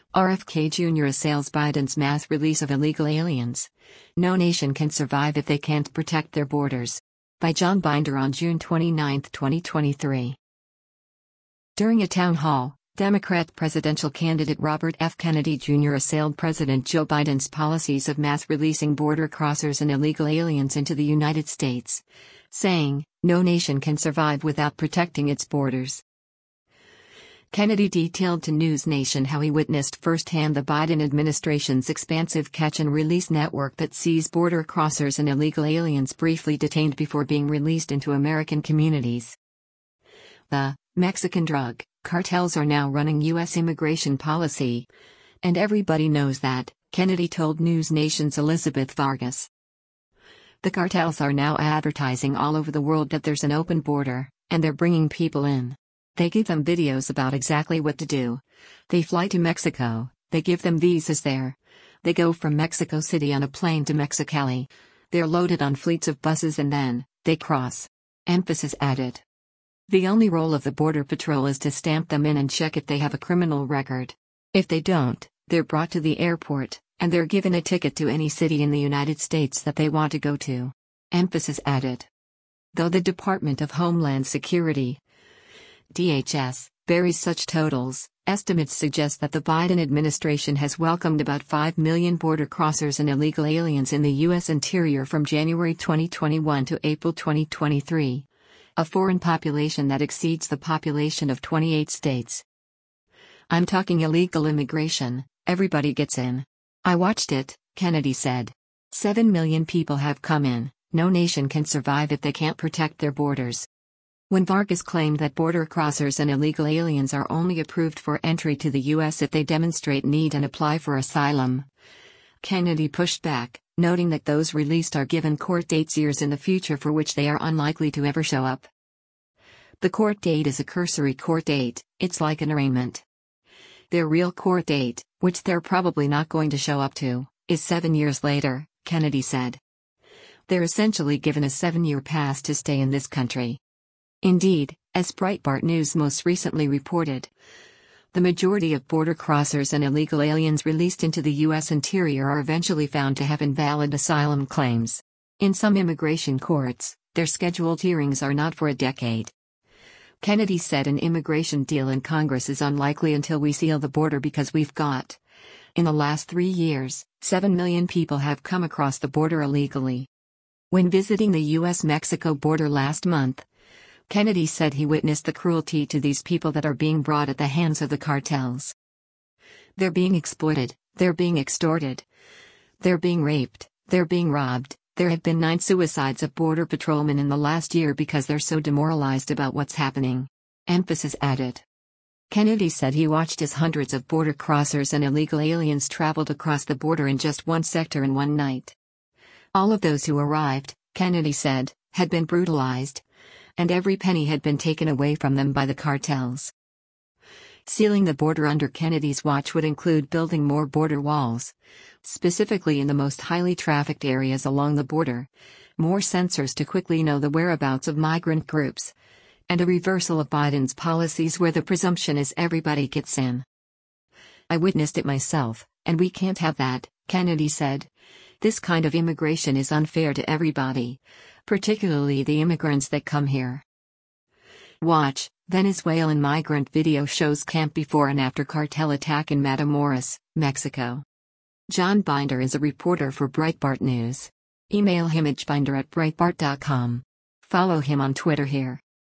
RFK Jr. assails Biden's mass release of illegal aliens. No nation can survive if they can't protect their borders. By John Binder on June 29, 2023. During a town hall, Democrat presidential candidate Robert F. Kennedy Jr. assailed President Joe Biden's policies of mass releasing border crossers and illegal aliens into the United States, saying, "No nation can survive without protecting its borders." Kennedy detailed to News Nation how he witnessed firsthand the Biden administration's expansive catch-and-release network that sees border crossers and illegal aliens briefly detained before being released into American communities. The Mexican drug cartels are now running U.S. immigration policy. And everybody knows that, Kennedy told News Nation's Elizabeth Vargas. The cartels are now advertising all over the world that there's an open border, and they're bringing people in. They give them videos about exactly what to do. They fly to Mexico, they give them visas there. They go from Mexico City on a plane to Mexicali. They're loaded on fleets of buses and then, they cross. Emphasis added. The only role of the Border Patrol is to stamp them in and check if they have a criminal record. If they don't, they're brought to the airport, and they're given a ticket to any city in the United States that they want to go to. Emphasis added. Though the Department of Homeland Security, DHS, buries such totals, estimates suggest that the Biden administration has welcomed about 5 million border crossers and illegal aliens in the U.S. interior from January 2021 to April 2023. A foreign population that exceeds the population of 28 states. "I'm talking illegal immigration, everybody gets in. I watched it," Kennedy said. 7 million people have come in. No nation can survive if they can't protect their borders. When Vargas claimed that border crossers and illegal aliens are only approved for entry to the U.S. if they demonstrate need and apply for asylum, Kennedy pushed back, noting that those released are given court dates years in the future for which they are unlikely to ever show up. The court date is a cursory court date, it's like an arraignment. Their real court date, which they're probably not going to show up to, is 7 years later, Kennedy said. They're essentially given a 7-year pass to stay in this country. Indeed, as Breitbart News most recently reported, the majority of border crossers and illegal aliens released into the U.S. interior are eventually found to have invalid asylum claims. In some immigration courts, their scheduled hearings are not for a decade. Kennedy said an immigration deal in Congress is unlikely until we seal the border because we've got. In the last 3 years, 7 million people have come across the border illegally. When visiting the U.S.-Mexico border last month, Kennedy said he witnessed the cruelty to these people that are being brought at the hands of the cartels. They're being exploited, they're being extorted, they're being raped, they're being robbed. There have been 9 suicides of border patrolmen in the last year because they're so demoralized about what's happening. Emphasis added. Kennedy said he watched as hundreds of border crossers and illegal aliens traveled across the border in just one sector in one night. All of those who arrived, Kennedy said, had been brutalized, and every penny had been taken away from them by the cartels. Sealing the border under Kennedy's watch would include building more border walls, specifically in the most highly trafficked areas along the border, more sensors to quickly know the whereabouts of migrant groups, and a reversal of Biden's policies where the presumption is everybody gets in. "I witnessed it myself, and we can't have that," Kennedy said. "This kind of immigration is unfair to everybody, particularly the immigrants that come here." Watch, Venezuelan migrant video shows camp before and after cartel attack in Matamoros, Mexico. John Binder is a reporter for Breitbart News. Email him at binder@breitbart.com. Follow him on Twitter here.